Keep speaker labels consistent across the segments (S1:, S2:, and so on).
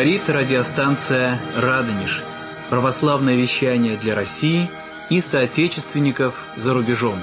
S1: Говорит радиостанция «Радонеж». Православное вещание для России и соотечественников за рубежом.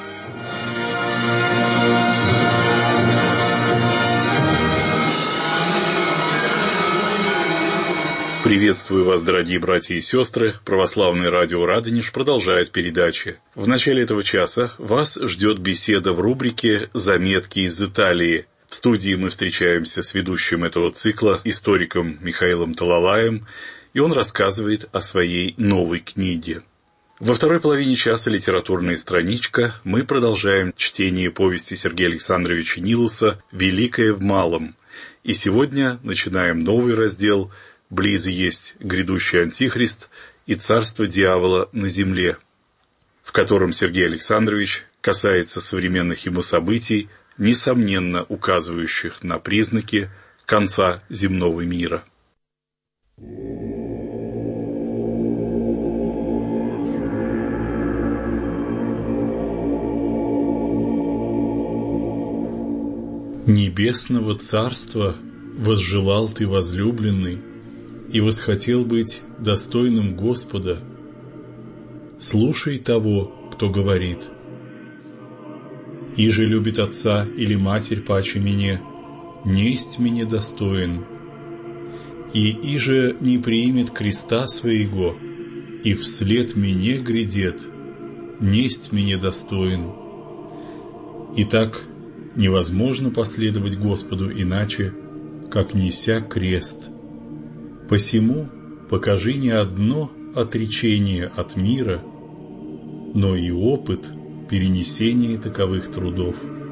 S2: Приветствую вас, дорогие братья и сестры. Православное радио «Радонеж» продолжает передачи. В начале этого часа вас ждет беседа в рубрике «Заметки из Италии». В студии мы встречаемся с ведущим этого цикла, историком Михаилом Талалаем, и он рассказывает о своей новой книге. Во второй половине часа «Литературная страничка» мы продолжаем чтение повести Сергея Александровича Нилуса «Великое в малом». И сегодня начинаем новый раздел «Близо есть грядущий антихрист и царство дьявола на земле», в котором Сергей Александрович касается современных ему событий, несомненно указывающих на признаки конца земного мира.
S3: Небесного царства возжелал ты, возлюбленный, и восхотел быть достойным Господа. Слушай того, кто говорит: «Иже любит отца или матерь паче мне, несть мне достоин, и иже не примет креста своего, и вслед мне грядет, несть мне достоин». Итак, невозможно последовать Господу иначе, как неся крест. Посему покажи не одно отречение от мира, но и опыт перенесения таковых трудов.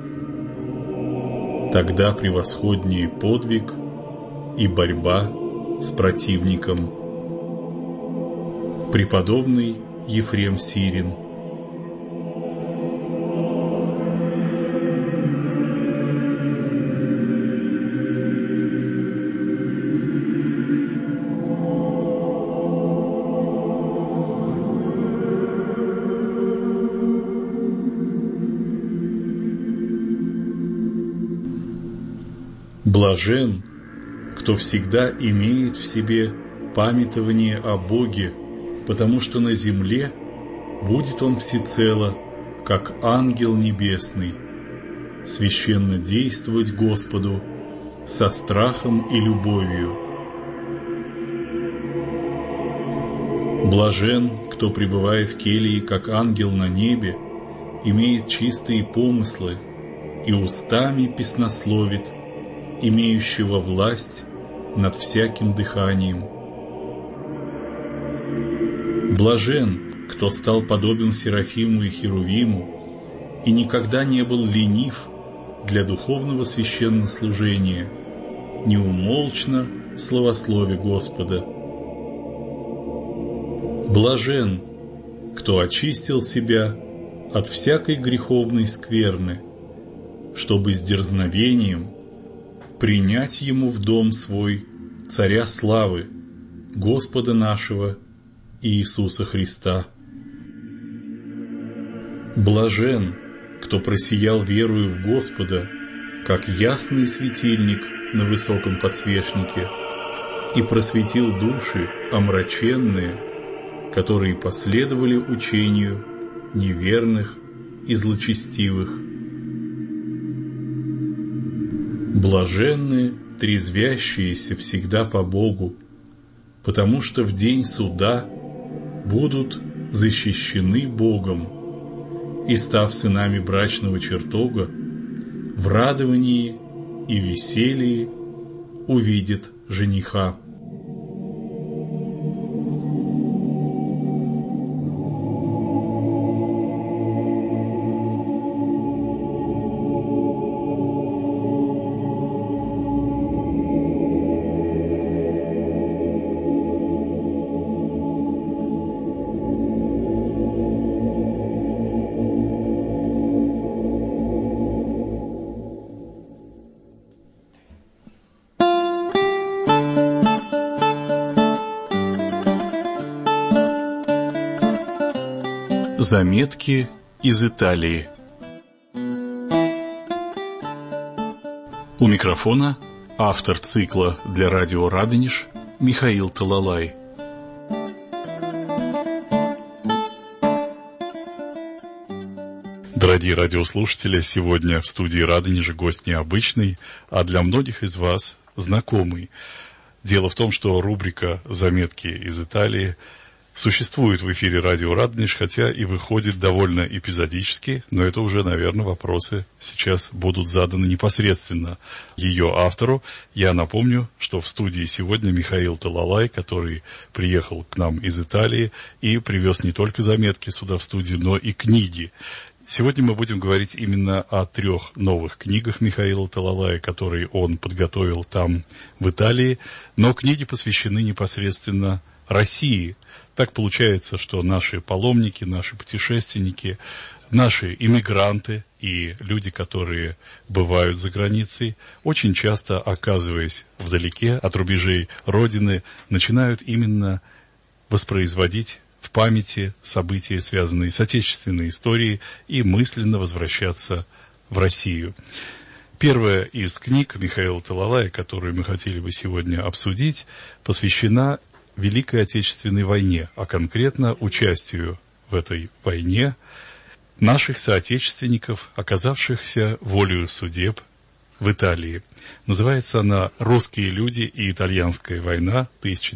S3: Тогда превосходнее подвиг и борьба с противником. Преподобный Ефрем Сирин. Блажен, кто всегда имеет в себе памятование о Боге, потому что на земле будет он всецело, как ангел небесный, священно действовать Господу со страхом и любовью. Блажен, кто, пребывая в келье, как ангел на небе, имеет чистые помыслы и устами песнословит, имеющего власть над всяким дыханием. Блажен, кто стал подобен Серафиму и Херувиму и никогда не был ленив для духовного священнослужения, неумолчно славословя Господа. Блажен, кто очистил себя от всякой греховной скверны, чтобы с дерзновением принять ему в дом свой Царя славы, Господа нашего Иисуса Христа. Блажен, кто просиял верою в Господа, как ясный светильник на высоком подсвечнике, и просветил души омраченные, которые последовали учению неверных и злочестивых. Блаженны трезвящиеся всегда по Богу, потому что в день суда будут защищены Богом и, став сынами брачного чертога, в радовании и веселье увидят жениха.
S2: Заметки из Италии. У микрофона автор цикла для радио «Радонеж»
S3: Михаил Талалай. Дорогие радиослушатели, сегодня в студии Радонежа гость необычный, а для многих из вас знакомый. Дело в том, что рубрика «Заметки из Италии» существует в эфире радио Радонеж, хотя и выходит довольно эпизодически, но это уже, наверное, вопросы сейчас будут заданы непосредственно ее автору. Я напомню, что в студии сегодня Михаил Талалай, который приехал к нам из Италии и привез не только заметки сюда в студию, но и книги. Сегодня мы будем говорить именно о 3 новых книгах Михаила Талалая, которые он подготовил там, в Италии, но книги посвящены непосредственно России. Так получается, что наши паломники, наши путешественники, наши иммигранты и люди, которые бывают за границей, очень часто, оказываясь вдалеке от рубежей Родины, начинают именно воспроизводить в памяти события, связанные с отечественной историей, и мысленно возвращаться в Россию. Первая из книг Михаила Талалая, которую мы хотели бы сегодня обсудить, посвящена Великой Отечественной войне, а конкретно участию в этой войне наших соотечественников, оказавшихся волею судеб в Италии. Называется она «Русские люди и итальянская война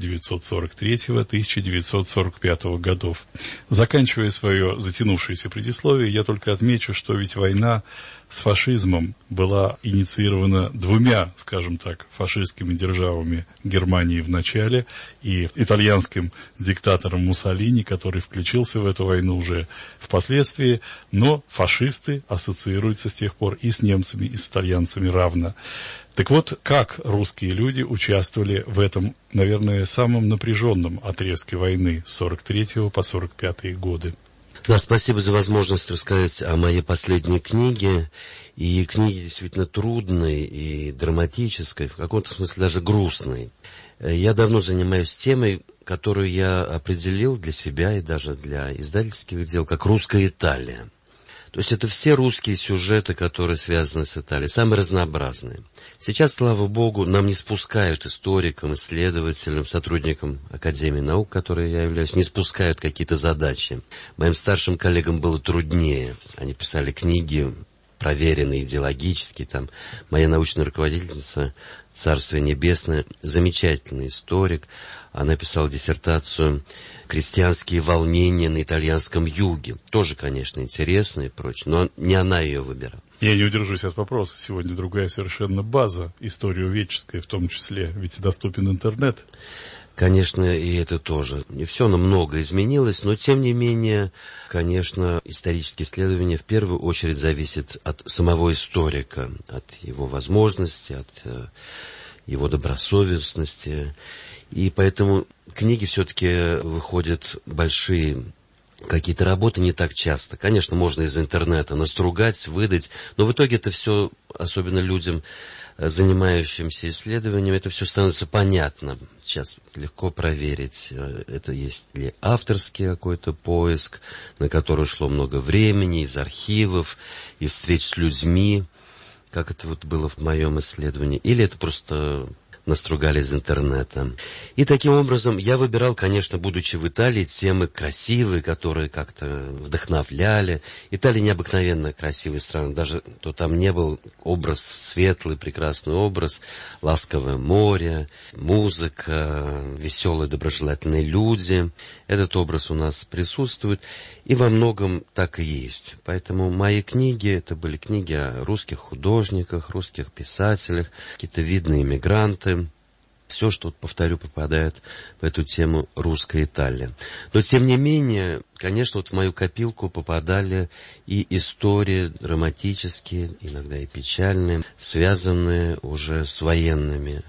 S3: 1943-1945 годов». Заканчивая свое затянувшееся предисловие, я только отмечу, что ведь война с фашизмом была инициирована 2, скажем так, фашистскими державами Германии в начале и итальянским диктатором Муссолини, который включился в эту войну уже впоследствии, но фашисты ассоциируются с тех пор и с немцами, и с итальянцами равно. Так вот, как русские люди участвовали в этом, наверное, самом напряженном отрезке войны с 43 по 45 годы?
S4: Да, спасибо за возможность рассказать о моей последней книге. И книге действительно трудной и драматической, в каком-то смысле даже грустной. Я давно занимаюсь темой, которую я определил для себя и даже для издательских дел, как «Русская Италия». То есть это все русские сюжеты, которые связаны с Италией, самые разнообразные. Сейчас, слава богу, нам не спускают историкам, исследователям, сотрудникам Академии наук, которой я являюсь, не спускают какие-то задачи. Моим старшим коллегам было труднее. Они писали книги, проверенные идеологически. Там моя научная руководительница, Царствие Небесное, замечательный историк. Она писала диссертацию «Крестьянские волнения на итальянском юге». Тоже, конечно, интересно и прочее, но не она ее выбирала.
S3: Я не удержусь от вопроса. Сегодня другая совершенно база, историоведческая в том числе, ведь доступен интернет.
S4: Конечно, и это тоже. Не все, но много изменилось, но, тем не менее, конечно, исторические исследования в первую очередь зависят от самого историка, от его возможностей, от его добросовестности. И поэтому книги все-таки выходят большие, какие-то работы не так часто. Конечно, можно из интернета настругать, выдать, но в итоге это все, особенно людям, занимающимся исследованием, это все становится понятно. Сейчас легко проверить, это есть ли авторский какой-то поиск, на который ушло много времени, из архивов, из встреч с людьми, как это вот было в моем исследовании, или это просто настругали из интернета. И таким образом я выбирал, конечно, будучи в Италии, темы красивые, которые как-то вдохновляли. Италия необыкновенно красивая страна, даже то там не был образ, светлый, прекрасный образ, ласковое море, музыка, веселые, доброжелательные люди. Этот образ у нас присутствует, и во многом так и есть. Поэтому мои книги, это были книги о русских художниках, русских писателях, какие-то видные иммигранты. Все, что, повторю, попадает в эту тему «Русская Италия». Но, тем не менее, конечно, вот в мою копилку попадали и истории драматические, иногда и печальные, связанные уже с военными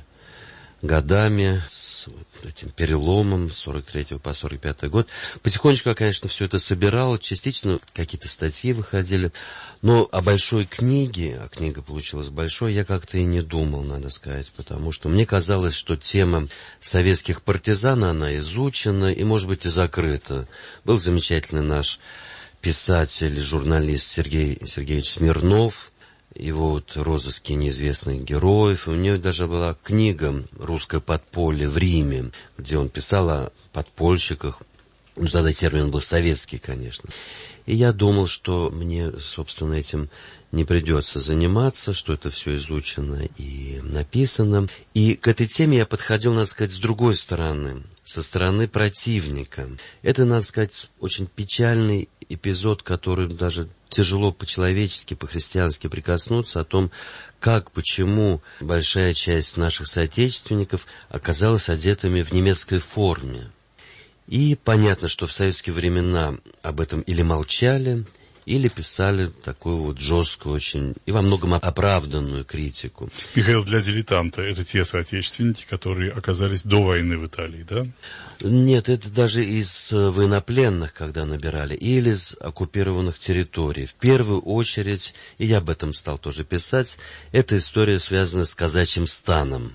S4: годами, с этим переломом с 43 по 45 год. Потихонечку я, конечно, все это собирал, частично какие-то статьи выходили, но о большой книге, а книга получилась большой, я как-то и не думал, надо сказать, потому что мне казалось, что тема советских партизан, она изучена и, может быть, и закрыта. Был замечательный наш писатель, журналист Сергей Сергеевич Смирнов, его вот розыски неизвестных героев. У него даже была книга «Русское подполье в Риме», где он писал о подпольщиках. Ну, тогда термин был советский, конечно. И я думал, что мне, собственно, этим не придется заниматься, что это все изучено и написано. И к этой теме я подходил, надо сказать, с другой стороны, со стороны противника. Это, надо сказать, очень печальный эпизод, который даже тяжело по-человечески, по-христиански прикоснуться, о том, как, почему большая часть наших соотечественников оказалась одетыми в немецкой форме. И понятно, что в советские времена об этом или молчали, или писали такую вот жесткую очень и во многом оправданную критику.
S3: Михаил, для дилетанта это те соотечественники, которые оказались до войны в Италии, да?
S4: Нет, это даже из военнопленных, когда набирали, или из оккупированных территорий. В первую очередь, и я об этом стал тоже писать, эта история связана с казачьим станом,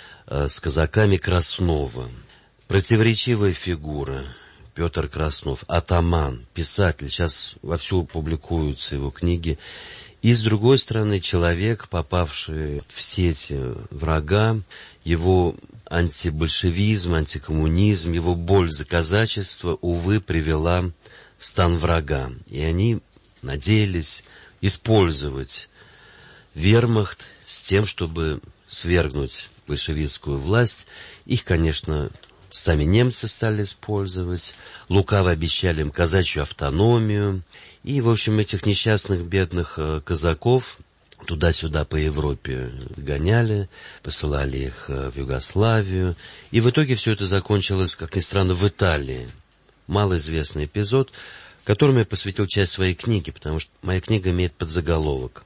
S4: с казаками Краснова. Противоречивая фигура. Петр Краснов, атаман, писатель, сейчас вовсю публикуются его книги. И, с другой стороны, человек, попавший в сети врага, его антибольшевизм, антикоммунизм, его боль за казачество, увы, привела в стан врага. И они надеялись использовать вермахт с тем, чтобы свергнуть большевистскую власть. Их, конечно, сами немцы стали использовать, лукаво обещали им казачью автономию. И, в общем, этих несчастных бедных казаков туда-сюда по Европе гоняли, посылали их в Югославию. И в итоге все это закончилось, как ни странно, в Италии. Малоизвестный эпизод, которому я посвятил часть своей книги, потому что моя книга имеет подзаголовок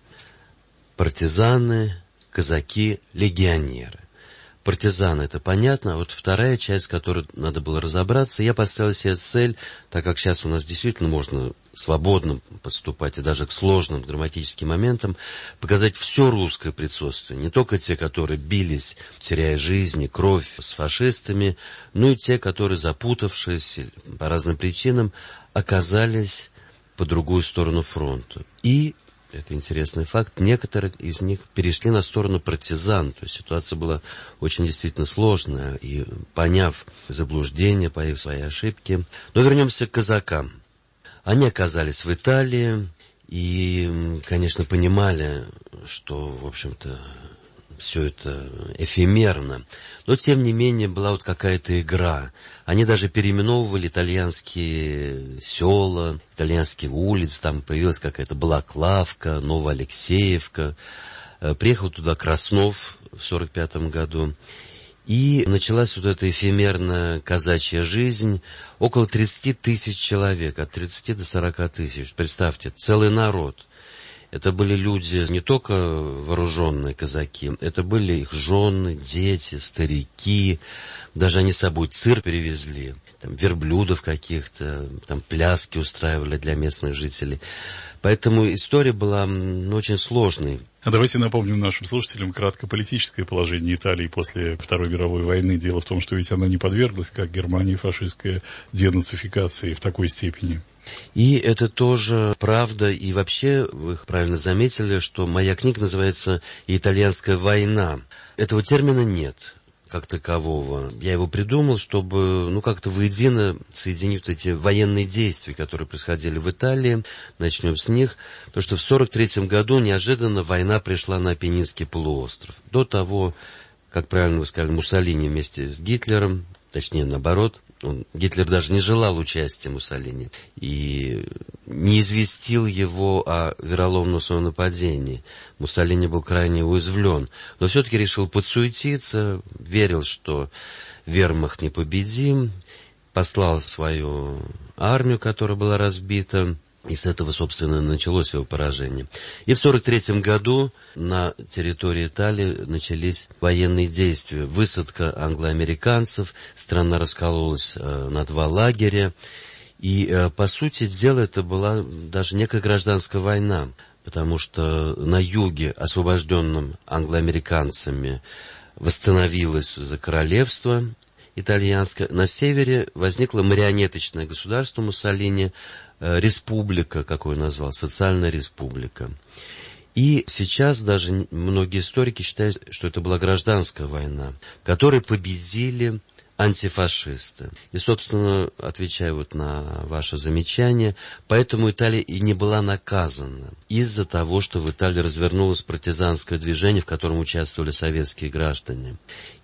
S4: «Партизаны, казаки, легионеры». Партизаны, это понятно, а вот вторая часть, с которой надо было разобраться, я поставил себе цель, так как сейчас у нас действительно можно свободно подступать и даже к сложным драматическим моментам, показать все русское присутствие, не только те, которые бились, теряя жизни, кровь с фашистами, но и те, которые, запутавшись по разным причинам, оказались по другую сторону фронта. И это интересный факт. Некоторые из них перешли на сторону партизан. То есть ситуация была очень действительно сложная. И поняв заблуждение, поняв свои ошибки. Но вернемся к казакам. Они оказались в Италии и, конечно, понимали, что, в общем-то, все это эфемерно. Но, тем не менее, была вот какая-то игра. Они даже переименовывали итальянские села, итальянские улицы. Там появилась какая-то Балаклавка, Новоалексеевка. Приехал туда Краснов в 1945 году. И началась вот эта эфемерная казачья жизнь. Около 30 тысяч человек, от 30 до 40 тысяч. Представьте, целый народ. Это были люди не только вооруженные казаки, это были их жены, дети, старики. Даже они с собой цирк привезли, там, верблюдов каких-то, там, пляски устраивали для местных жителей. Поэтому история была очень сложной.
S3: А давайте напомним нашим слушателям кратко политическое положение Италии после Второй мировой войны. Дело в том, что ведь она не подверглась, как Германия, фашистской денацификации в такой степени.
S4: И это тоже правда. И вообще, вы правильно заметили, что моя книга называется «Итальянская война». Этого термина нет как такового. Я его придумал, чтобы, как-то воедино соединить эти военные действия, которые происходили в Италии. Начнем с них. То, что в 1943 году неожиданно война пришла на Апеннинский полуостров. До того, как правильно вы сказали, Муссолини вместе с Гитлером, точнее, наоборот, Гитлер даже не желал участия Муссолини и не известил его о вероломном своем нападении. Муссолини был крайне уязвлен, но все-таки решил подсуетиться, верил, что вермахт непобедим, послал свою армию, которая была разбита, и с этого, собственно, началось его поражение. И в 1943 году на территории Италии начались военные действия. Высадка англоамериканцев, страна раскололась на два лагеря. И, по сути дела, это была даже некая гражданская война, потому что на юге, освобожденном англоамериканцами, восстановилось королевство итальянское. На севере возникло марионеточное государство Муссолини, республика, какую он назвал, социальная республика. И сейчас даже многие историки считают, что это была гражданская война, в которой победили антифашисты. И, собственно, отвечая вот на ваше замечание, поэтому Италия и не была наказана из-за того, что в Италии развернулось партизанское движение, в котором участвовали советские граждане.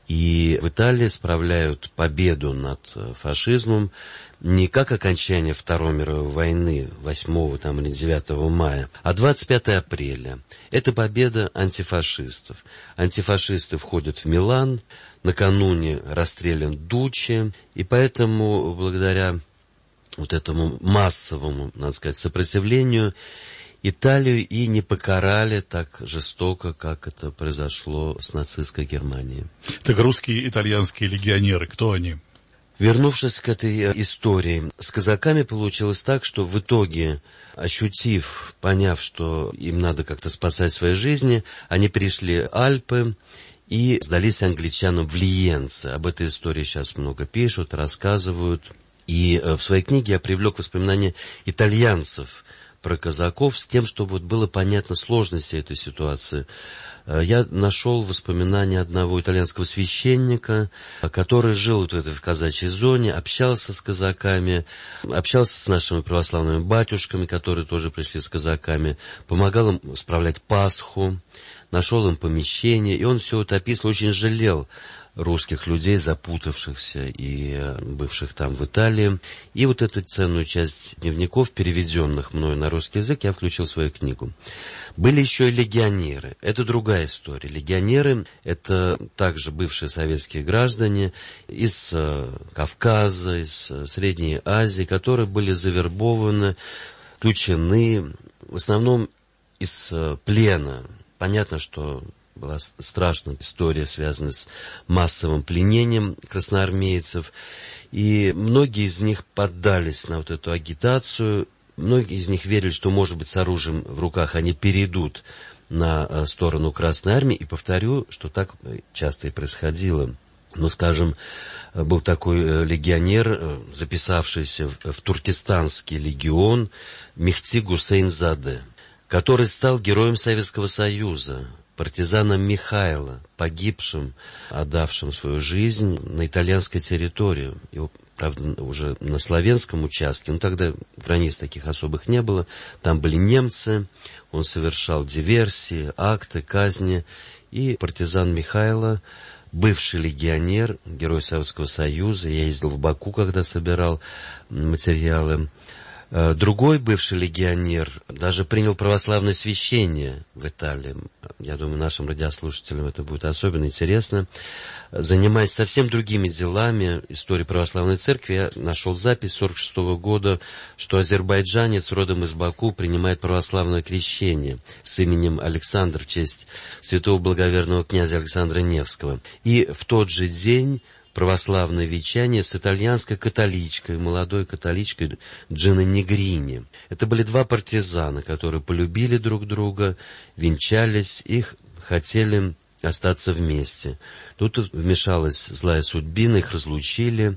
S4: И в Италии справляют победу над фашизмом не как окончание Второй мировой войны 8 или 9 мая, а 25 апреля. Это победа антифашистов. Антифашисты входят в Милан, накануне расстрелян Дуччи, и поэтому благодаря вот этому массовому, надо сказать, сопротивлению Италию и не покарали так жестоко, как это произошло с нацистской Германией.
S3: Так русские, итальянские легионеры, кто они?
S4: Вернувшись к этой истории, с казаками получилось так, что в итоге, ощутив, поняв, что им надо как-то спасать свои жизни, они перешли Альпы и сдались англичанам в Лиенце. Об этой истории сейчас много пишут, рассказывают. И в своей книге я привлек воспоминания итальянцев про казаков с тем, чтобы вот было понятно сложности этой ситуации. Я нашел воспоминания одного итальянского священника, который жил вот в казачьей зоне, общался с казаками, общался с нашими православными батюшками, которые тоже пришли с казаками, помогал им справлять Пасху, нашел им помещение, и он все это описывал, очень жалел русских людей, запутавшихся и бывших там в Италии. И вот эту ценную часть дневников, переведенных мною на русский язык, я включил в свою книгу. Были еще и легионеры. Это другая история. Легионеры — это также бывшие советские граждане из Кавказа, из Средней Азии, которые были завербованы, включены в основном из плена. Понятно, что была страшная история, связанная с массовым пленением красноармейцев. И многие из них поддались на вот эту агитацию. Многие из них верили, что, может быть, с оружием в руках они перейдут на сторону Красной Армии. И повторю, что так часто и происходило. Но, скажем, был такой легионер, записавшийся в Туркестанский легион, Мехти Гусейнзаде, который стал героем Советского Союза, партизаном Михайла, погибшим, отдавшим свою жизнь на итальянской территории. Его, правда, уже на славянском участке, но тогда границ таких особых не было. Там были немцы, он совершал диверсии, акты, казни. И партизан Михайла, бывший легионер, герой Советского Союза, я ездил в Баку, когда собирал материалы. Другой бывший легионер даже принял православное священие в Италии. Я думаю, нашим радиослушателям это будет особенно интересно. Занимаясь совсем другими делами истории православной церкви, я нашел запись 1946 года, что азербайджанец родом из Баку принимает православное крещение с именем Александр в честь святого благоверного князя Александра Невского. И в тот же день православное венчание с итальянской католичкой, молодой католичкой Джино Негрини. Это были два партизана, которые полюбили друг друга, венчались, их хотели остаться вместе. Тут вмешалась злая судьбина, их разлучили,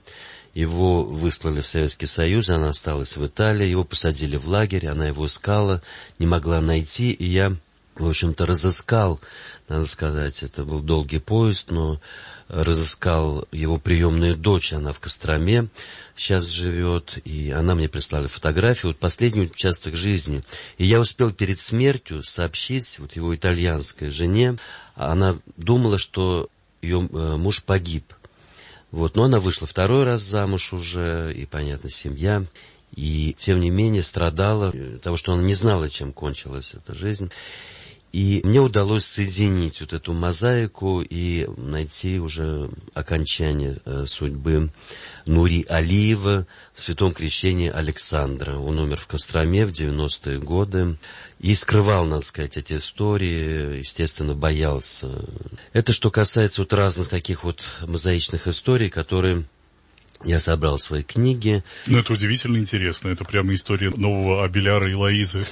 S4: его выслали в Советский Союз, она осталась в Италии, его посадили в лагерь, она его искала, не могла найти, и я, в общем-то, разыскал, надо сказать, это был долгий поиск, но разыскал его приемную дочь, она в Костроме сейчас живет, и она мне прислала фотографию, вот последний участок жизни. И я успел перед смертью сообщить вот его итальянской жене, она думала, что ее муж погиб. Вот, но она вышла второй раз замуж уже, и, понятно, семья, и, тем не менее, страдала, потому что она не знала, чем кончилась эта жизнь. И мне удалось соединить вот эту мозаику и найти уже окончание судьбы Нури Алиева в святом крещении Александра. Он умер в Костроме в 90-е годы и скрывал, надо сказать, эти истории, естественно, боялся. Это что касается вот разных таких вот мозаичных историй, которые я собрал в своей книге.
S3: Ну, это удивительно интересно. Это прямо история нового Абеляра и Лоизы.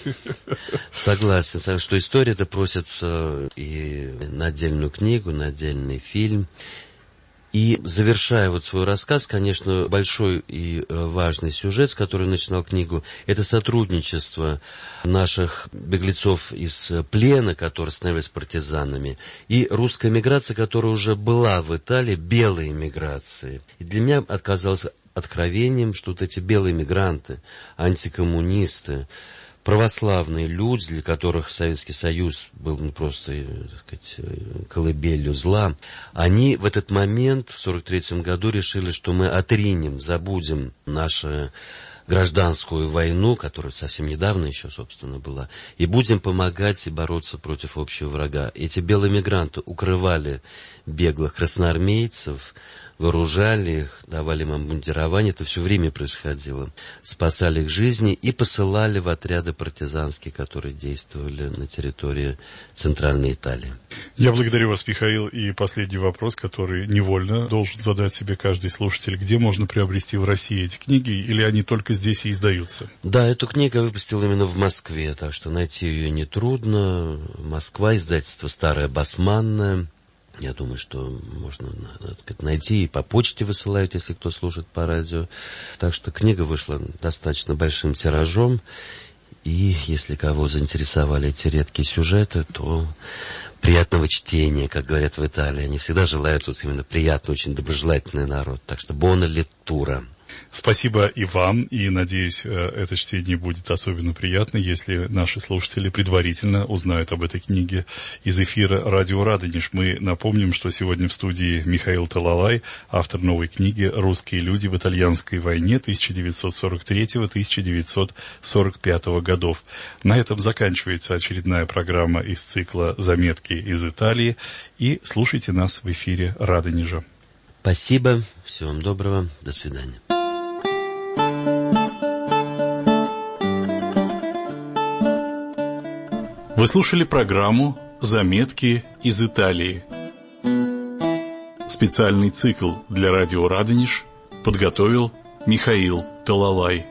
S4: Согласен, что история-то просится и на отдельную книгу, на отдельный фильм. И завершая вот свой рассказ, конечно, большой и важный сюжет, с которого начинал книгу, это сотрудничество наших беглецов из плена, которые становились партизанами, и русская миграция, которая уже была в Италии, белой миграции. И для меня оказалось откровением, что вот эти белые мигранты, антикоммунисты, православные люди, для которых Советский Союз был просто, так сказать, колыбелью зла, они в этот момент, в 1943 году, решили, что мы отринем, забудем нашу гражданскую войну, которая совсем недавно еще, собственно, была, и будем помогать и бороться против общего врага. Эти белые мигранты укрывали беглых красноармейцев, вооружали их, давали им обмундирование, это все время происходило, спасали их жизни и посылали в отряды партизанские, которые действовали на территории Центральной Италии.
S3: Я благодарю вас, Михаил, и последний вопрос, который невольно должен задать себе каждый слушатель. Где можно приобрести в России эти книги, или они только здесь и издаются?
S4: Да, эту книгу я выпустил именно в Москве, так что найти ее нетрудно. Москва, издательство «Старая Басманная». Я думаю, что можно найти, и по почте высылают, если кто слушает по радио. Так что книга вышла достаточно большим тиражом. И если кого заинтересовали эти редкие сюжеты, то приятного чтения, как говорят в Италии. Они всегда желают вот именно приятный, очень доброжелательный народ. Так что buona lettura.
S3: Спасибо и вам, и, надеюсь, это чтение будет особенно приятно, если наши слушатели предварительно узнают об этой книге из эфира «Радио Радонеж». Мы напомним, что сегодня в студии Михаил Талалай, автор новой книги «Русские люди в итальянской войне 1943-1945 годов». На этом заканчивается очередная программа из цикла «Заметки из Италии», и слушайте нас в эфире Радонежа.
S4: Спасибо, всего вам доброго, до свидания.
S3: Вы слушали программу «Заметки из Италии». Специальный цикл для радио «Радонеж» подготовил Михаил Талалай.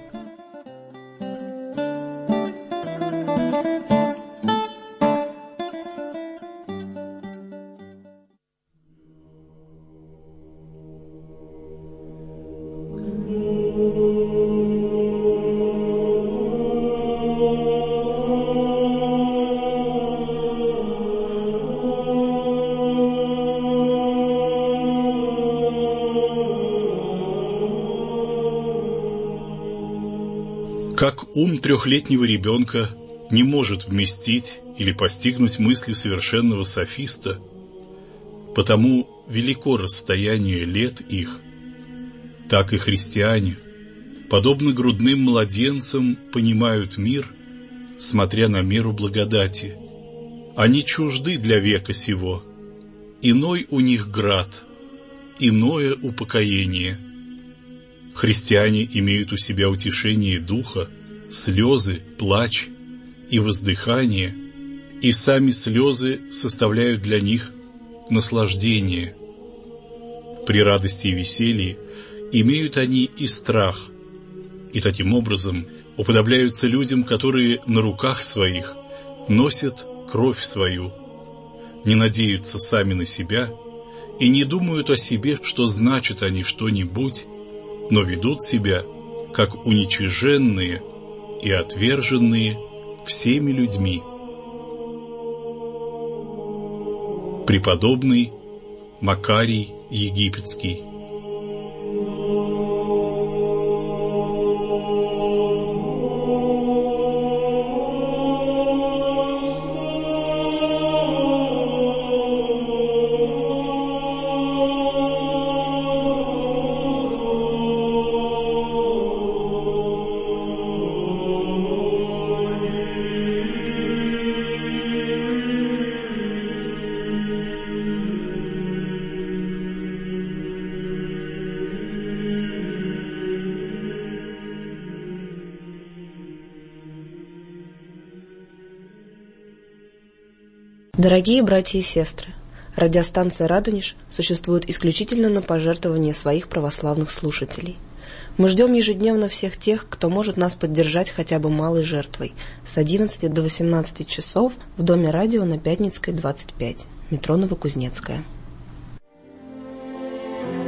S3: Как ум трехлетнего ребенка не может вместить или постигнуть мысли совершенного софиста, потому велико расстояние лет их, так и христиане, подобно грудным младенцам, понимают мир, смотря на меру благодати. Они чужды для века сего, иной у них град, иное упокоение. Христиане имеют у себя утешение духа, слезы, плач и воздыхание, и сами слезы составляют для них наслаждение. При радости и веселье имеют они и страх, и таким образом уподобляются людям, которые на руках своих носят кровь свою, не надеются сами на себя и не думают о себе, что значит они что-нибудь, но ведут себя, как уничиженные и отверженные всеми людьми. Преподобный Макарий Египетский.
S5: Дорогие братья и сестры, радиостанция «Радонеж» существует исключительно на пожертвования своих православных слушателей. Мы ждем ежедневно всех тех, кто может нас поддержать хотя бы малой жертвой, с 11 до 18 часов в Доме радио на Пятницкой, 25, метро Новокузнецкая.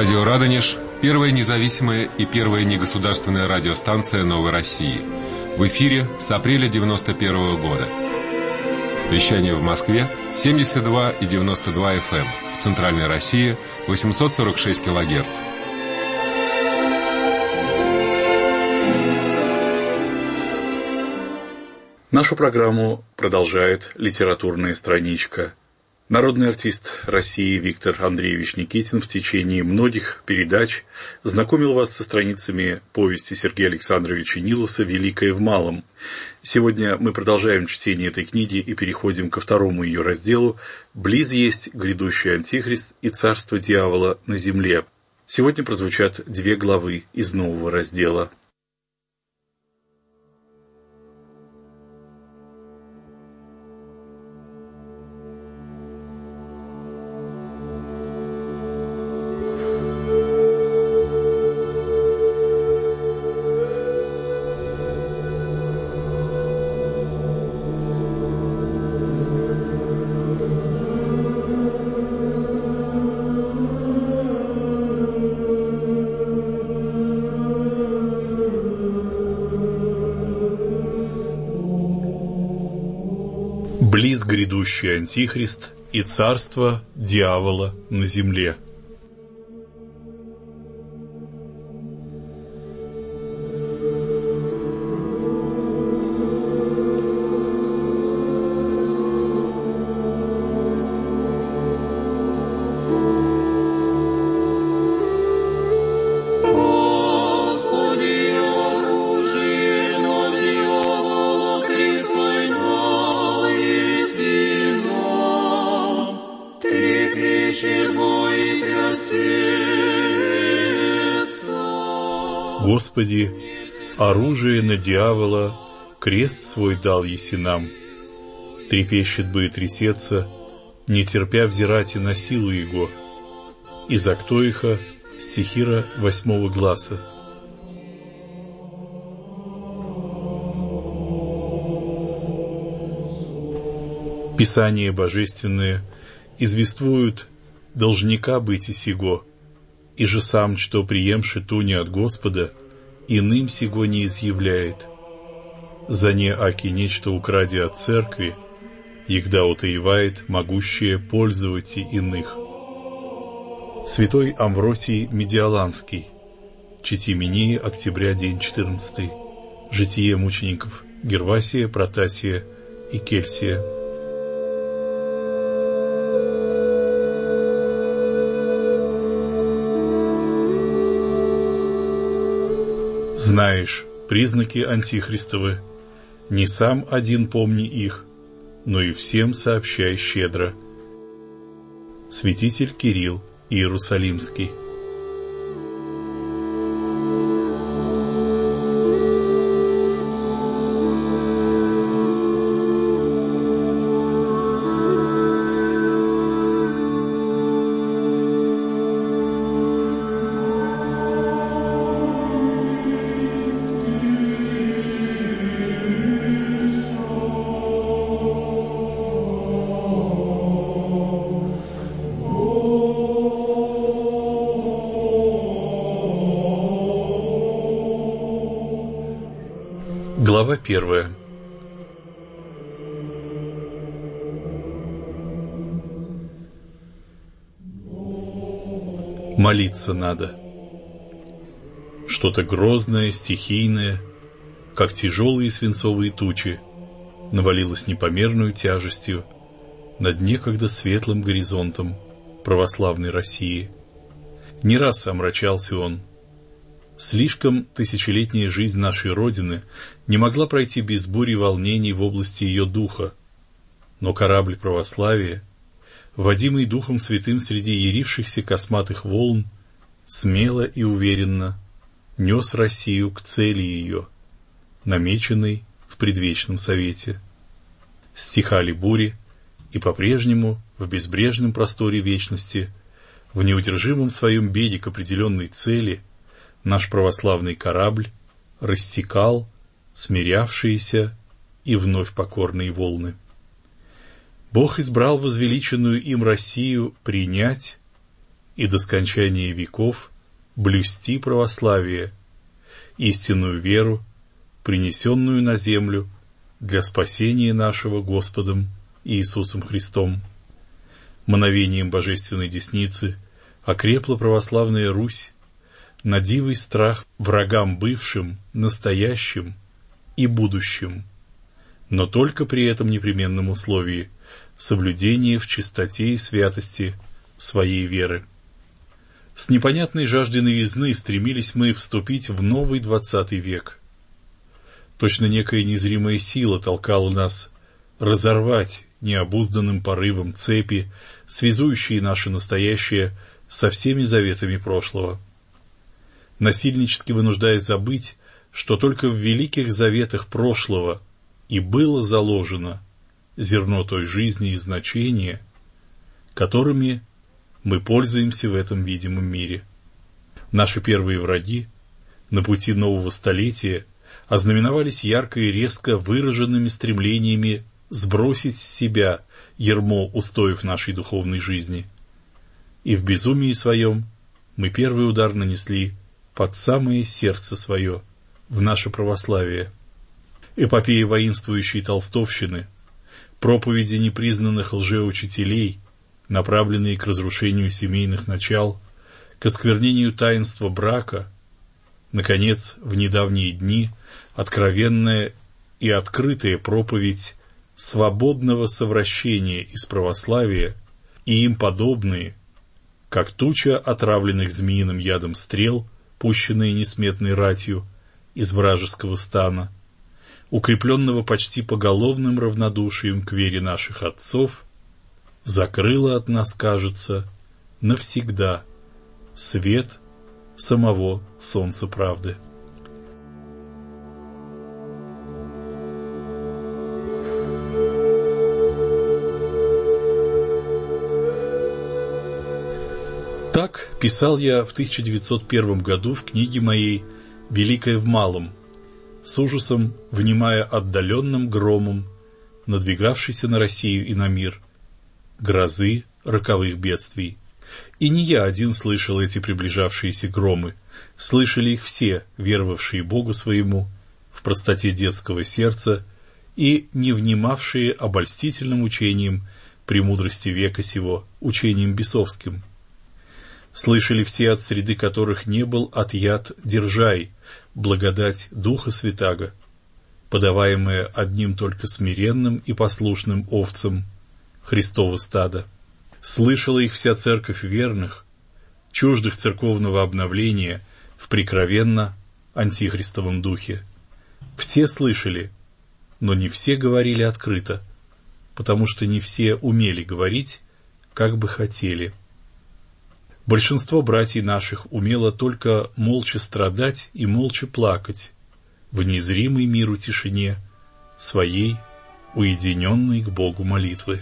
S6: Радио Радонеж – первая независимая и первая негосударственная радиостанция Новой России. В эфире с апреля 1991 года. Вещание в Москве 72,92 FM, в Центральной России 846 кГц.
S2: Нашу программу продолжает литературная страничка. Народный артист России Виктор Андреевич Никитин в течение многих передач знакомил вас со страницами повести Сергея Александровича Нилуса «Великое в малом». Сегодня мы продолжаем чтение этой книги и переходим ко второму ее разделу «Близ есть грядущий антихрист и царство дьявола на земле». Сегодня прозвучат 2 главы из нового раздела. Близ грядущий антихрист и царство дьявола на земле. Господи, оружие на дьявола, крест свой дал еси нам. Трепещет бы и трясется, не терпя взирать и на силу его. Из Актоиха, стихира 8 гласа. Писание божественное извествуют должника быть и сего, и же сам, что приемши ту не от Господа, иным сего не изъявляет. За не аки нечто укради от церкви, егда утаивает могущее пользовать и иных. Святой Амвросий Медиаланский. Читимении, октября, день 14. Житие мучеников Гервасия, Протасия и Кельсия. Знаешь признаки антихристовы, не сам один помни их, но и всем сообщай щедро. Святитель Кирилл Иерусалимский. Глава 1. Молиться надо. Что-то грозное, стихийное, как тяжелые свинцовые тучи, навалилось непомерную тяжестью над некогда светлым горизонтом православной России. Не раз омрачался он. Слишком тысячелетняя жизнь нашей Родины не могла пройти без бурь и волнений в области ее духа. Но корабль православия, водимый Духом Святым среди ярившихся косматых волн, смело и уверенно нес Россию к цели ее, намеченной в предвечном совете. Стихали бури, и по-прежнему в безбрежном просторе вечности, в неудержимом своем беге к определенной цели, наш православный корабль рассекал смирявшиеся и вновь покорные волны. Бог избрал возвеличенную им Россию принять
S3: и до скончания веков блюсти православие, истинную веру, принесенную на землю для спасения нашего Господом Иисусом Христом. Мановением божественной десницы окрепла православная Русь, на дивый страх врагам бывшим, настоящим и будущим, но только при этом непременном условии соблюдения в чистоте и святости своей веры. С непонятной жаждой новизны стремились мы вступить в новый 20 век. Точно некая незримая сила толкала нас разорвать необузданным порывом цепи, связующие наше настоящее со всеми заветами прошлого, насильнически вынуждая забыть, что только в великих заветах прошлого и было заложено зерно той жизни и значения, которыми мы пользуемся в этом видимом мире. Наши первые враги на пути нового столетия ознаменовались ярко и резко выраженными стремлениями сбросить с себя ярмо устоев нашей духовной жизни. И в безумии своем мы первый удар нанесли под самое сердце свое, в наше православие. Эпопея воинствующей толстовщины, проповеди непризнанных лжеучителей, направленные к разрушению семейных начал, к осквернению таинства брака, наконец, в недавние дни, откровенная и открытая проповедь свободного совращения из православия и им подобные, как туча отравленных змеиным ядом стрел, пущенные несметной ратью из вражеского стана, укрепленного почти поголовным равнодушием к вере наших отцов, закрыла от нас, кажется, навсегда свет самого солнца правды. Так писал я в 1901 году в книге моей «Великое в малом», с ужасом внимая отдаленным громом, надвигавшейся на Россию и на мир, грозы роковых бедствий. И не я один слышал эти приближавшиеся громы, слышали их все, веровавшие Богу своему, в простоте детского сердца и не внимавшие обольстительным учением премудрости века сего, учением бесовским. Слышали все, от среды которых не был отъят держай, благодать Духа Святаго, подаваемая одним только смиренным и послушным овцам Христова стада. Слышала их вся церковь верных, чуждых церковного обновления в прикровенно антихристовом духе. Все слышали, но не все говорили открыто, потому что не все умели говорить, как бы хотели. Большинство братьев наших умело только молча страдать и молча плакать в незримой миру тишине своей уединенной к Богу молитвы.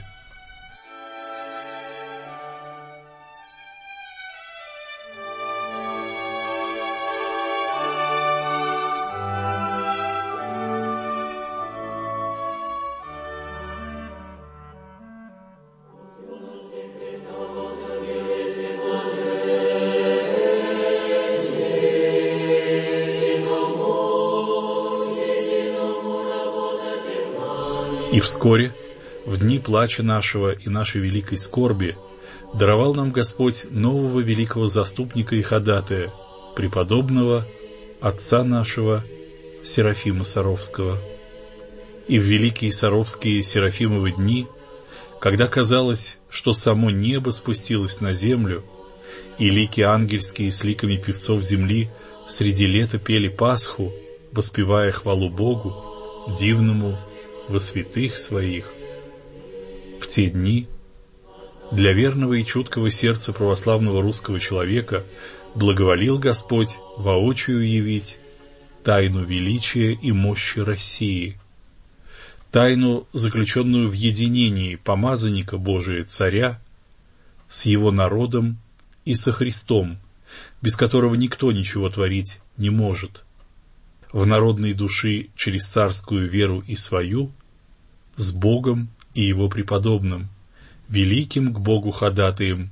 S3: И вскоре, в дни плача нашего и нашей великой скорби, даровал нам Господь нового великого заступника и ходатая, преподобного отца нашего Серафима Саровского. И в великие Саровские Серафимовы дни, когда казалось, что само небо спустилось на землю, и лики ангельские с ликами певцов земли среди лета пели Пасху, воспевая хвалу Богу, дивному во святых своих. В те дни для верного и чуткого сердца православного русского человека благоволил Господь воочию явить тайну величия и мощи России, тайну, заключенную в единении помазанника Божия Царя с его народом и со Христом, без которого никто ничего творить не может, в народной души через царскую веру и свою, с Богом и Его преподобным, великим к Богу ходатаем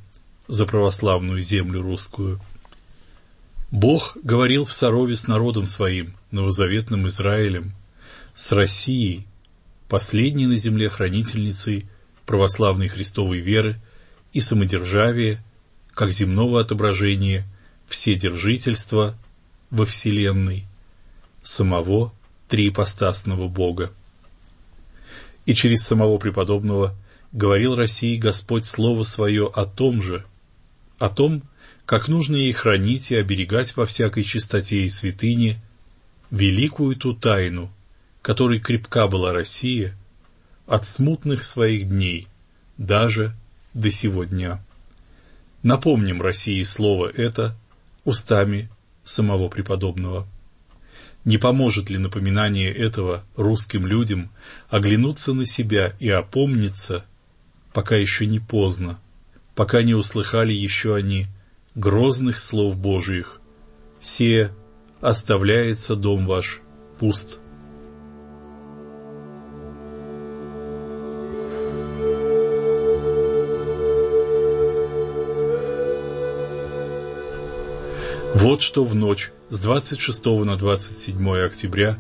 S3: за православную землю русскую. Бог говорил в Сарове с народом своим, новозаветным Израилем, с Россией, последней на земле хранительницей православной Христовой веры и самодержавия, как земного отображения вседержительства во вселенной, самого триипостасного Бога. И через самого преподобного говорил России Господь Слово Свое о том же, о том, как нужно ей хранить и оберегать во всякой чистоте и святыне великую ту тайну, которой крепка была Россия от смутных своих дней, даже до сего дня. Напомним России слово это устами самого преподобного. Не поможет ли напоминание этого русским людям оглянуться на себя и опомниться, пока еще не поздно, пока не услыхали еще они грозных слов Божиих: «Се оставляется дом ваш пуст». Вот что в ночь с 26 на 27 октября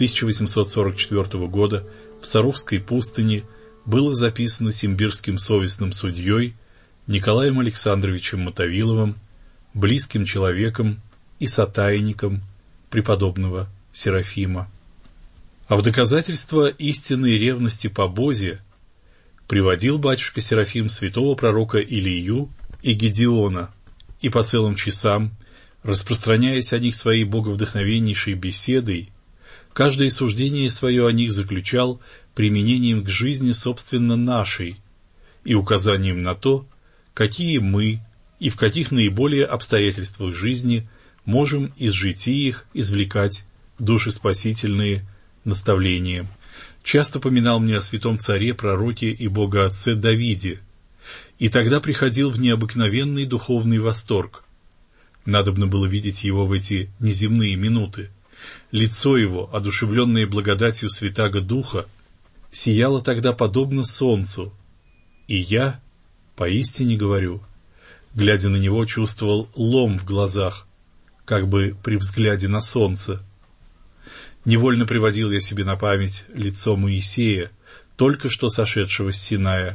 S3: 1844 года в Саровской пустыне было записано симбирским совестным судьей Николаем Александровичем Мотовиловым, близким человеком и сотайником преподобного Серафима. А в доказательство истинной ревности по Бозе приводил батюшка Серафим святого пророка Илию и Гедеона, и по целым часам, распространяясь о них своей боговдохновеннейшей беседой, каждое суждение свое о них заключал применением к жизни собственно нашей и указанием на то, какие мы и в каких наиболее обстоятельствах жизни можем из житий их извлекать душеспасительные наставления. Часто поминал мне о святом царе, пророке и богоотце Давиде, и тогда приходил в необыкновенный духовный восторг. Надобно было видеть его в эти неземные минуты. Лицо его, одушевленное благодатью Святаго Духа, сияло тогда подобно солнцу, и я, поистине говорю, глядя на него, чувствовал лом в глазах, как бы при взгляде на солнце. Невольно приводил я себе на память лицо Моисея, только что сошедшего с Синая.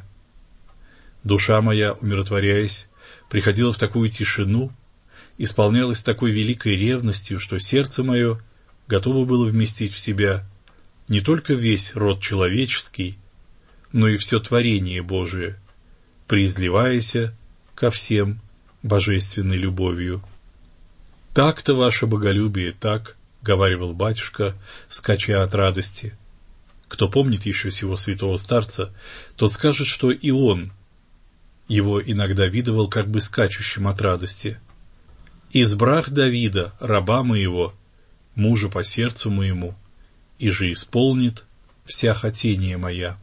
S3: Душа моя, умиротворяясь, приходила в такую тишину, исполнялась такой великой ревностью, что сердце мое готово было вместить в себя не только весь род человеческий, но и все творение Божие, преизливаясь ко всем божественной любовью. «Так-то ваше боголюбие, так», — говаривал батюшка, скача от радости. Кто помнит еще сего святого старца, тот скажет, что и он его иногда видывал как бы скачущим от радости. «Избрах Давида, раба моего, мужа по сердцу моему, и же исполнит вся хотение моя».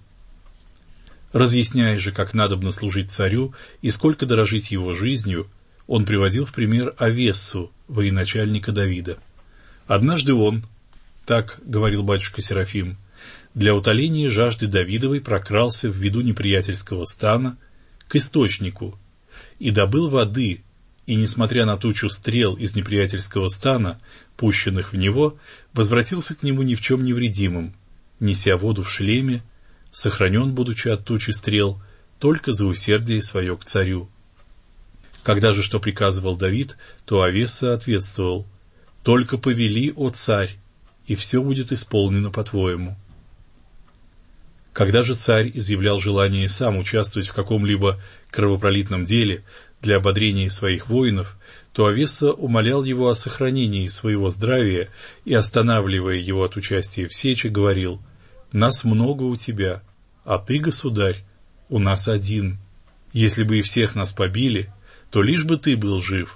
S3: Разъясняя же, как надобно служить царю и сколько дорожить его жизнью, он приводил в пример Авессу, военачальника Давида. Однажды он, так говорил батюшка Серафим, для утоления жажды Давидовой прокрался в виду неприятельского стана к источнику и добыл воды, и, несмотря на тучу стрел из неприятельского стана, пущенных в него, возвратился к нему ни в чем невредимым, неся воду в шлеме, сохранен, будучи от тучи стрел, только за усердие свое к царю. Когда же что приказывал Давид, то Авесса ответствовал: «Только повели, о царь, и все будет исполнено по-твоему». Когда же царь изъявлял желание сам участвовать в каком-либо кровопролитном деле для ободрения своих воинов, то Авесса умолял его о сохранении своего здравия и, останавливая его от участия в сече, говорил: «Нас много у тебя, а ты, государь, у нас один. Если бы и всех нас побили, то лишь бы ты был жив.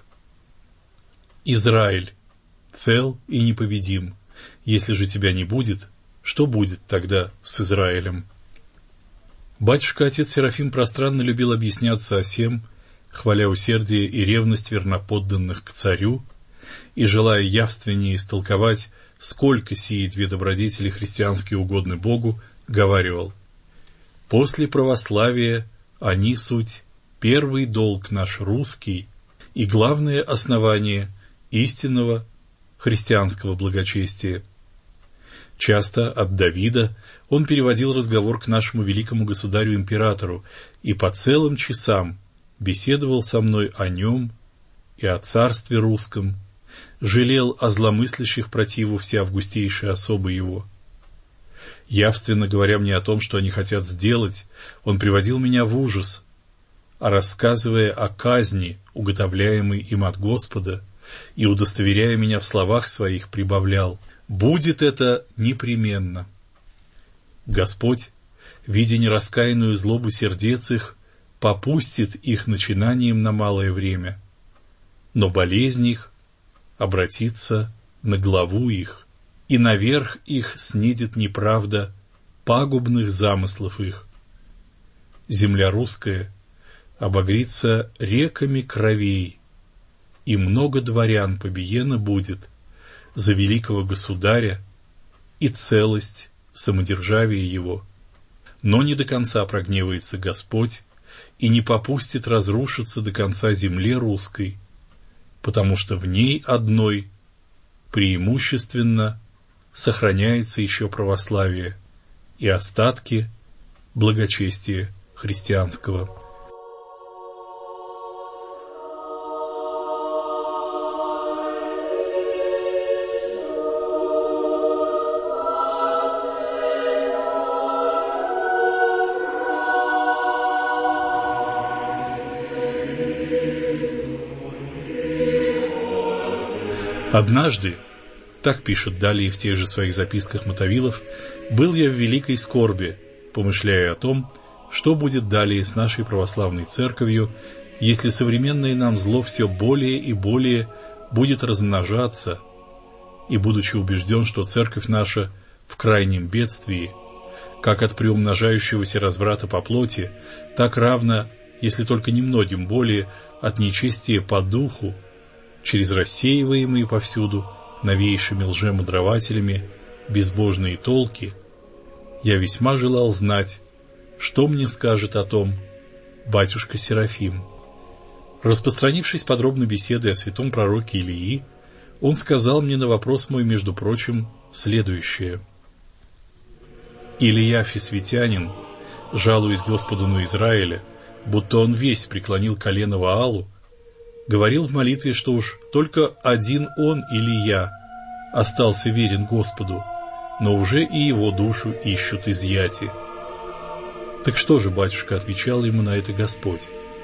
S3: Израиль цел и непобедим. Если же тебя не будет, что будет тогда с Израилем?» Батюшка-отец Серафим пространно любил объясняться о сем, хваля усердие и ревность верноподданных к царю, и, желая явственнее истолковать, сколько сии две добродетели христиански угодны Богу, говаривал: «После православия они суть первый долг наш русский и главное основание истинного христианского благочестия. Часто от Давида он переводил разговор к нашему великому государю-императору и по целым часам беседовал со мной о нем и о царстве русском, жалел о зломыслящих противу всеавгустейшей особы его. Явственно говоря мне о том, что они хотят сделать, он приводил меня в ужас, а рассказывая о казни, уготовляемой им от Господа, и удостоверяя меня в словах своих, прибавлял: «Будет это непременно». Господь, видя нераскаянную злобу сердец их, попустит их начинанием на малое время, но болезнь их обратится на главу их, и наверх их снидет неправда пагубных замыслов их. Земля русская обогрится реками кровей, и много дворян побиено будет за великого государя и целость самодержавия его. Но не до конца прогневается Господь и не попустит разрушиться до конца земле русской, потому что в ней одной преимущественно сохраняется еще православие и остатки благочестия христианского. Однажды, так пишет далее в тех же своих записках Мотовилов, был я в великой скорби, помышляя о том, что будет далее с нашей православной церковью, если современное нам зло все более и более будет размножаться, и будучи убежден, что церковь наша в крайнем бедствии, как от приумножающегося разврата по плоти, так равно, если только немногим более, от нечестия по духу, через рассеиваемые повсюду новейшими лжемудрователями безбожные толки, я весьма желал знать, что мне скажет о том батюшка Серафим. Распространившись подробно беседой о святом пророке Илии, он сказал мне на вопрос мой, между прочим, следующее: «Илия Фисвитянин, жалуясь Господу на Израиля, будто он весь преклонил колено Ваалу, говорил в молитве, что уж только один он, Илия, остался верен Господу, но уже и его душу ищут изъяти». Так что же, батюшка, отвечал ему на это Господь?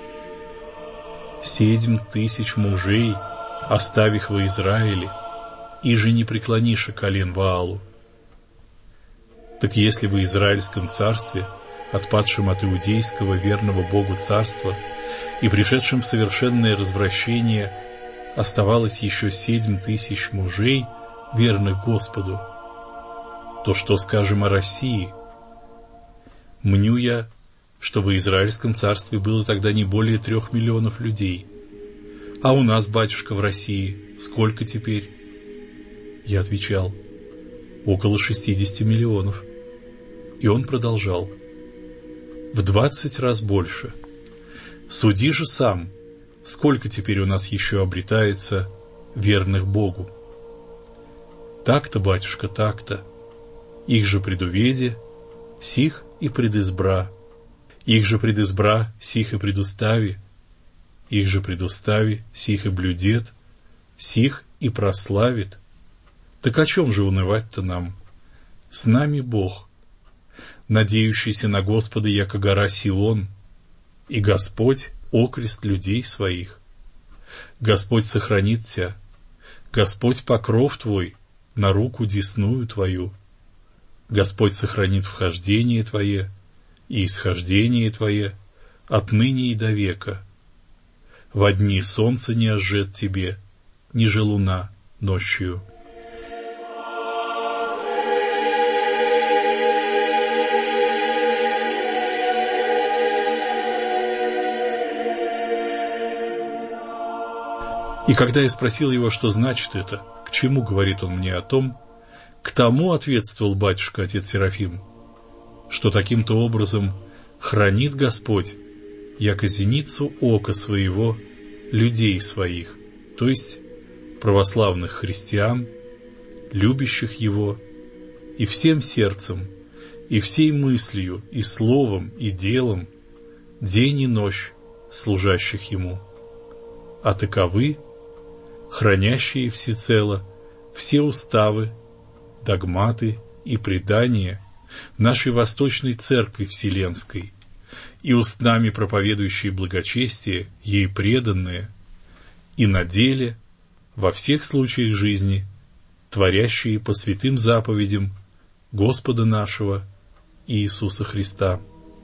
S3: 7000 мужей, оставих во Израиле, и же не преклониша колен Ваалу. Так если в Израильском царстве, отпадшем от иудейского верного Богу царства и пришедшем в совершенное развращение, оставалось еще 7000 мужей, верных Господу, то что скажем о России? Мню я, что в Израильском царстве было тогда не более 3 миллионов людей. А у нас, батюшка, в России сколько теперь? Я отвечал: около 60 миллионов. И он продолжал: в 20 раз больше. Суди же сам, сколько теперь у нас еще обретается верных Богу. Так-то, батюшка, так-то. Их же предуведе, сих и предизбра. Их же предизбра, сих и предустави. Их же предустави, сих и блюдет, сих и прославит. Так о чем же унывать-то нам? С нами Бог, надеющийся на Господа, яко гора Сион, и Господь окрест людей своих. Господь сохранит тебя, Господь покров твой на руку десную твою. Господь сохранит вхождение твое и исхождение твое отныне и до века. Во дни солнце не ожжет тебе, ниже луна ночью. И когда я спросил его, что значит это, к чему говорит он мне о том, к тому ответствовал батюшка отец Серафим, что таким-то образом хранит Господь яко зеницу ока своего, людей своих, то есть православных христиан, любящих Его, и всем сердцем, и всей мыслью, и словом, и делом, день и ночь служащих Ему. А таковы, хранящие всецело все уставы, догматы и предания нашей Восточной Церкви Вселенской, и устами проповедующие благочестие, ей преданные, и на деле, во всех случаях жизни, творящие по святым заповедям Господа нашего Иисуса Христа.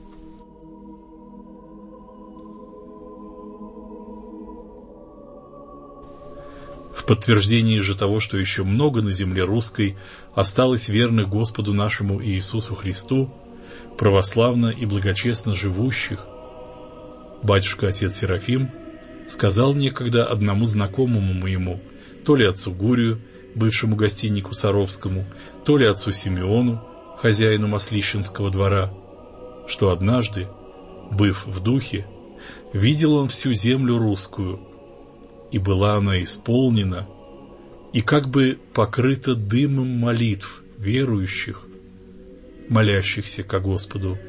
S3: В подтверждении же того, что еще много на земле русской осталось верных Господу нашему Иисусу Христу, православно и благочестно живущих, батюшка-отец Серафим сказал некогда одному знакомому моему, то ли отцу Гурию, бывшему гостинику Саровскому, то ли отцу Симеону, хозяину Маслищинского двора, что однажды, быв в духе, видел он всю землю русскую, и была она исполнена и как бы покрыта дымом молитв верующих, молящихся ко Господу.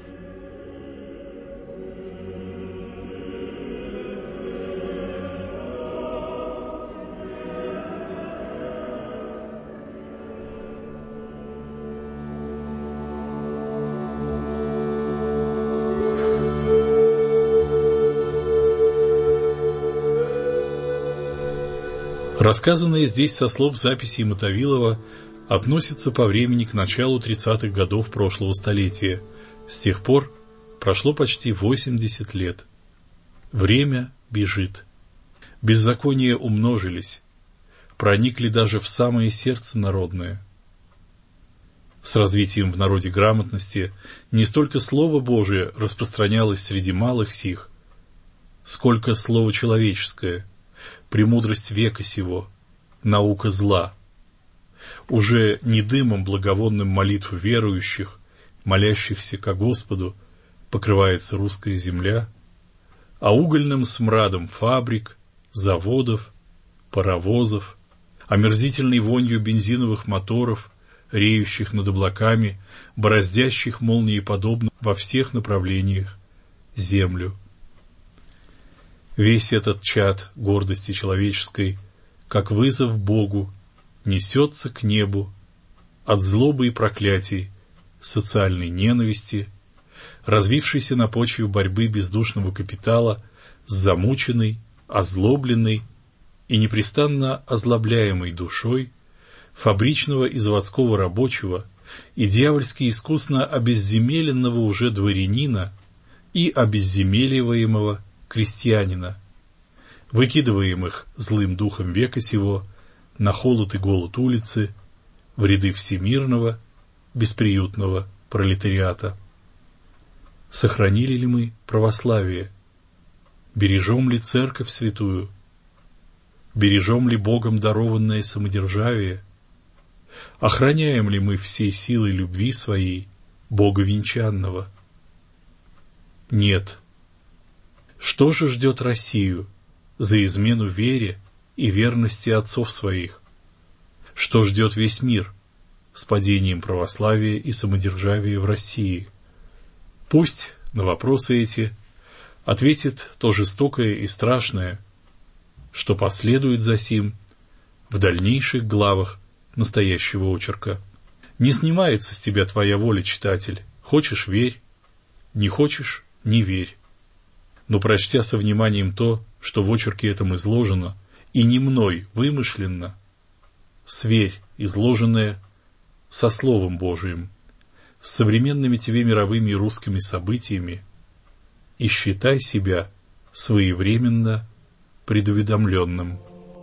S3: Рассказанное здесь со слов записей Мотовилова относится по времени к началу 30-х годов прошлого столетия. С тех пор прошло почти 80 лет. Время бежит. Беззакония умножились, проникли даже в самое сердце народное. С развитием в народе грамотности не столько Слово Божие распространялось среди малых сих, сколько Слово человеческое, премудрость века сего, наука зла. Уже не дымом благовонным молитв верующих, молящихся ко Господу, покрывается русская земля, а угольным смрадом фабрик, заводов, паровозов, омерзительной вонью бензиновых моторов, реющих над облаками, бороздящих молниеподобно во всех направлениях землю. Весь этот чад гордости человеческой, как вызов Богу, несется к небу от злобы и проклятий, социальной ненависти, развившейся на почве борьбы бездушного капитала с замученной, озлобленной и непрестанно озлобляемой душой фабричного и заводского рабочего и дьявольски искусно обезземеленного уже дворянина и обезземеливаемого крестьянина, выкидываемых злым духом века сего на холод и голод улицы, в ряды всемирного, бесприютного пролетариата. Сохранили ли мы православие? Бережем ли церковь святую? Бережем ли Богом дарованное самодержавие? Охраняем ли мы всей силой любви своей Бога венчанного? Нет. Что же ждет Россию за измену вере и верности отцов своих? Что ждет весь мир с падением православия и самодержавия в России? Пусть на вопросы эти ответит то жестокое и страшное, что последует за сим в дальнейших главах настоящего очерка. Не снимается с тебя твоя воля, читатель. Хочешь — верь, не хочешь — не верь. Но, прочтя со вниманием то, что в очерке этом изложено, и не мной вымышленно, сверь изложенное со Словом Божиим, с современными тебе мировыми и русскими событиями, и считай себя своевременно предуведомленным.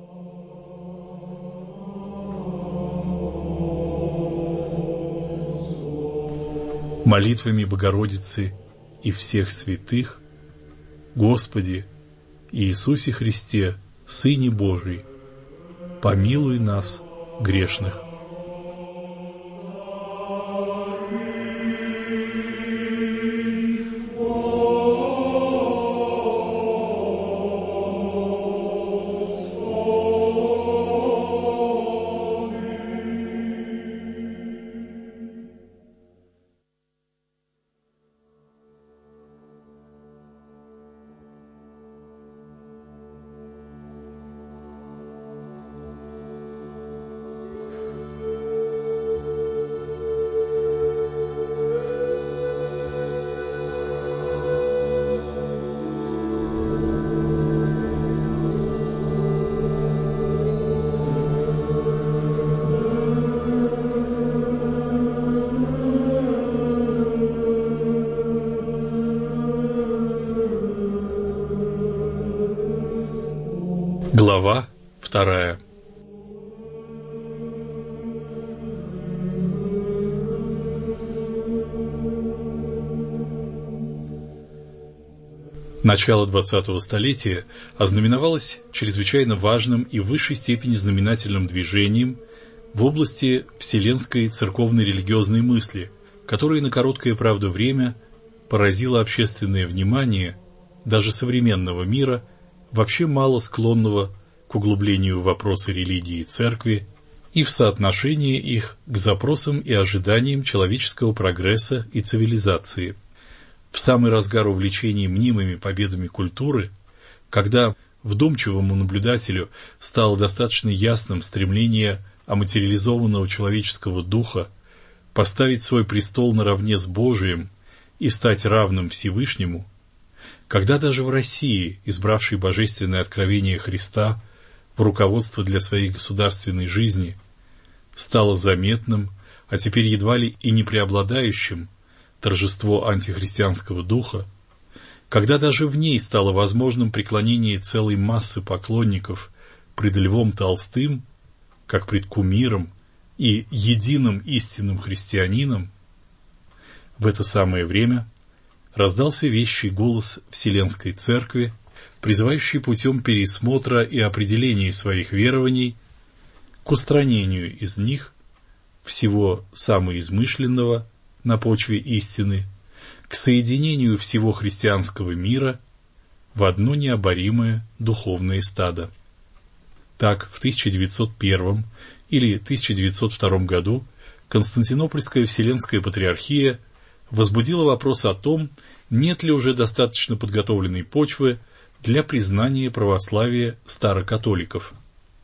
S3: Молитвами Богородицы и всех святых, Господи, Иисусе Христе, Сыне Божий, помилуй нас, грешных. Глава 2. Начало 20-го столетия ознаменовалось чрезвычайно важным и в высшей степени знаменательным движением в области вселенской церковно-религиозной мысли, которое на короткое, правда, время поразило общественное внимание даже современного мира, вообще мало склонного к углублению в вопросы религии и церкви и в соотношении их к запросам и ожиданиям человеческого прогресса и цивилизации. В самый разгар увлечений мнимыми победами культуры, когда вдумчивому наблюдателю стало достаточно ясным стремление оматериализованного человеческого духа поставить свой престол наравне с Божиим и стать равным Всевышнему, когда даже в России, избравшей божественное откровение Христа в руководство для своей государственной жизни, стало заметным, а теперь едва ли и не преобладающим, торжество антихристианского духа, когда даже в ней стало возможным преклонение целой массы поклонников пред Львом Толстым, как пред кумиром и единым истинным христианином, в это самое время раздался вещий голос Вселенской Церкви, призывающий путем пересмотра и определения своих верований к устранению из них всего самоизмышленного на почве истины, к соединению всего христианского мира в одно необоримое духовное стадо. Так, в 1901 или 1902 году Константинопольская Вселенская Патриархия возбудила вопрос о том, нет ли уже достаточно подготовленной почвы для признания православия старокатоликов.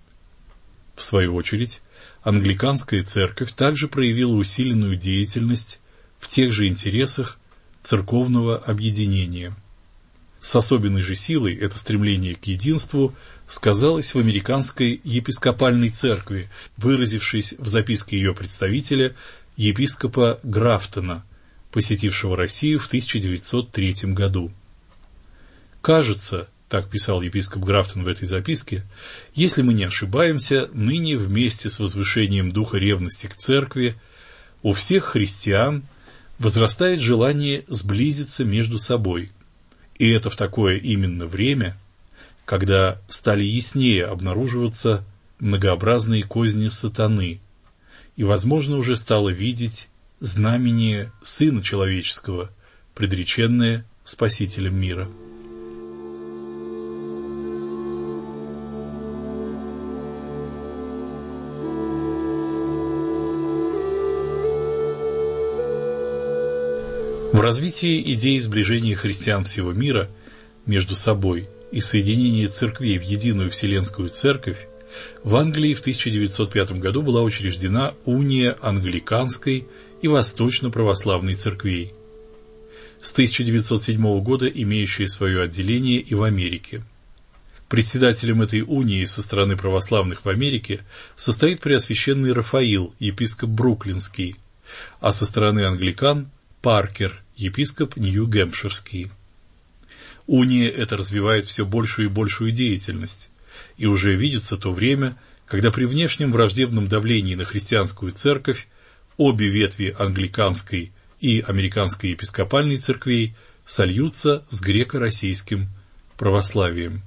S3: В свою очередь, англиканская церковь также проявила усиленную деятельность в тех же интересах церковного объединения. С особенной же силой это стремление к единству сказалось в американской епископальной церкви, выразившись в записке ее представителя, епископа Графтона, посетившего Россию в 1903 году. «Кажется, — так писал епископ Графтон в этой записке, — если мы не ошибаемся, ныне вместе с возвышением духа ревности к церкви у всех христиан возрастает желание сблизиться между собой, и это в такое именно время, когда стали яснее обнаруживаться многообразные козни сатаны, и, возможно, уже стало видеть знамение Сына Человеческого, предреченное Спасителем мира». В развитии идеи сближения христиан всего мира между собой и соединения церквей в единую Вселенскую Церковь в Англии в 1905 году была учреждена Уния Англиканской и Восточно-Православной церквей, с 1907 года имеющая свое отделение и в Америке. Председателем этой унии со стороны православных в Америке состоит Преосвященный Рафаил, епископ Бруклинский, а со стороны англикан – Паркер, епископ Нью-Гэмпширский. Уния эта развивает все большую и большую деятельность, и уже видится то время, когда при внешнем враждебном давлении на христианскую церковь обе ветви англиканской и американской епископальной церквей сольются с греко-российским православием.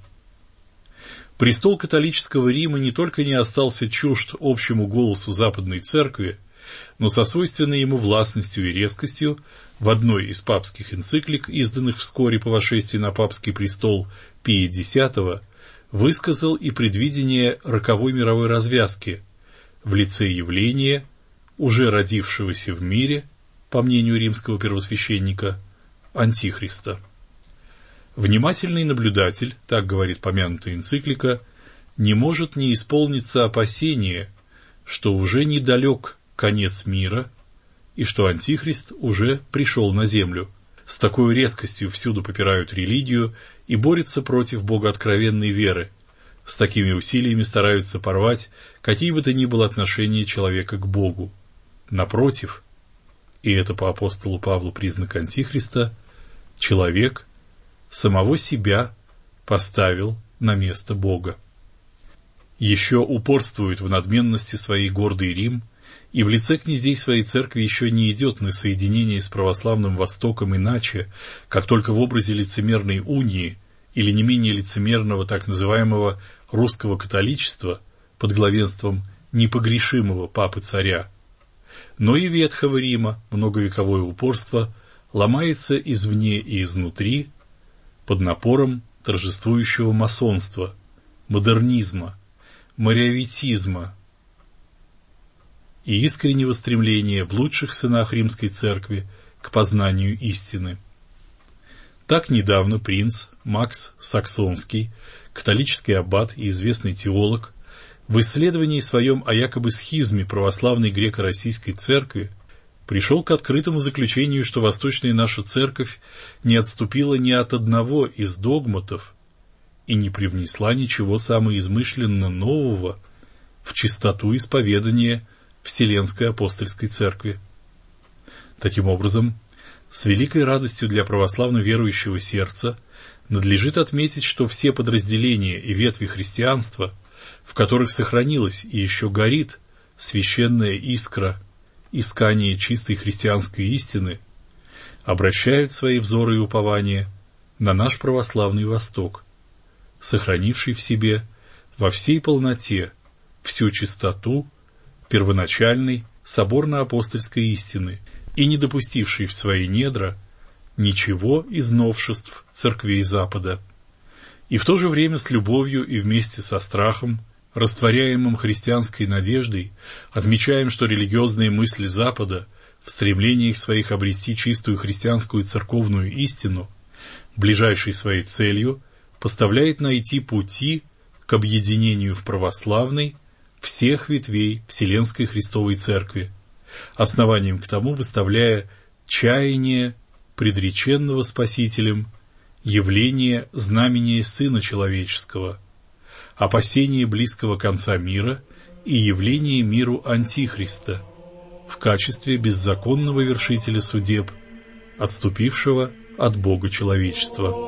S3: Престол католического Рима не только не остался чужд общему голосу Западной Церкви, но со свойственной ему властностью и резкостью в одной из папских энциклик, изданных вскоре по восшествии на папский престол Пия X, высказал и предвидение роковой мировой развязки в лице явления, уже родившегося в мире, по мнению римского первосвященника, Антихриста. Внимательный наблюдатель, так говорит помянутая энциклика, не может не исполниться опасения, что уже недалек конец мира, и что Антихрист уже пришел на землю. С такой резкостью всюду попирают религию и борются против богооткровенной веры. С такими усилиями стараются порвать какие бы то ни было отношения человека к Богу. Напротив, и это по апостолу Павлу признак Антихриста, человек самого себя поставил на место Бога. Еще упорствует в надменности своей гордый Рим, и в лице князей своей церкви еще не идет на соединение с православным Востоком иначе, как только в образе лицемерной унии или не менее лицемерного так называемого русского католичества под главенством непогрешимого папы-царя. Но и ветхого Рима многовековое упорство ломается извне и изнутри под напором торжествующего масонства, модернизма, мариавитизма и искреннего стремления в лучших сынах римской церкви к познанию истины. Так недавно принц Макс Саксонский, католический аббат и известный теолог, в исследовании своем о якобы схизме православной греко-российской церкви пришел к открытому заключению, что восточная наша церковь не отступила ни от одного из догматов и не привнесла ничего самоизмышленно нового в чистоту исповедания Вселенской апостольской церкви. Таким образом, с великой радостью для православно верующего сердца надлежит отметить, что все подразделения и ветви христианства, в которых сохранилась и еще горит священная искра искания чистой христианской истины, обращают свои взоры и упования на наш православный Восток, сохранивший в себе во всей полноте всю чистоту первоначальной соборно-апостольской истины и не допустивший в свои недра ничего из новшеств церквей Запада, и в то же время с любовью и вместе со страхом, растворяемым христианской надеждой, отмечаем, что религиозные мысли Запада в стремлениях своих обрести чистую христианскую церковную истину, ближайшей своей целью, поставляет найти пути к объединению в православной всех ветвей Вселенской Христовой Церкви, основанием к тому выставляя чаяние предреченного Спасителем явление знамения Сына Человеческого, опасение близкого конца мира и явление миру Антихриста в качестве беззаконного вершителя судеб, отступившего от Бога человечества.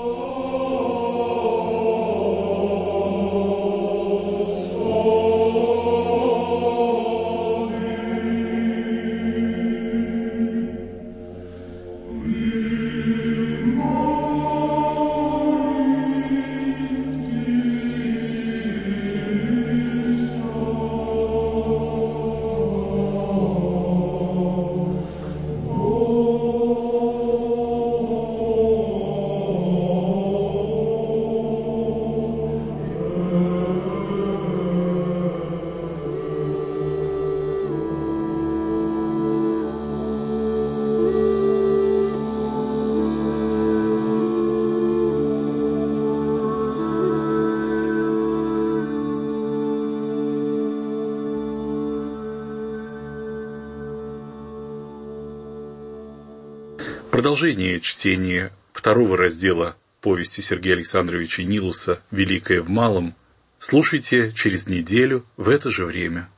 S2: Продолжение чтения второго раздела повести Сергея Александровича Нилуса «Великое в малом» слушайте через неделю в это же время.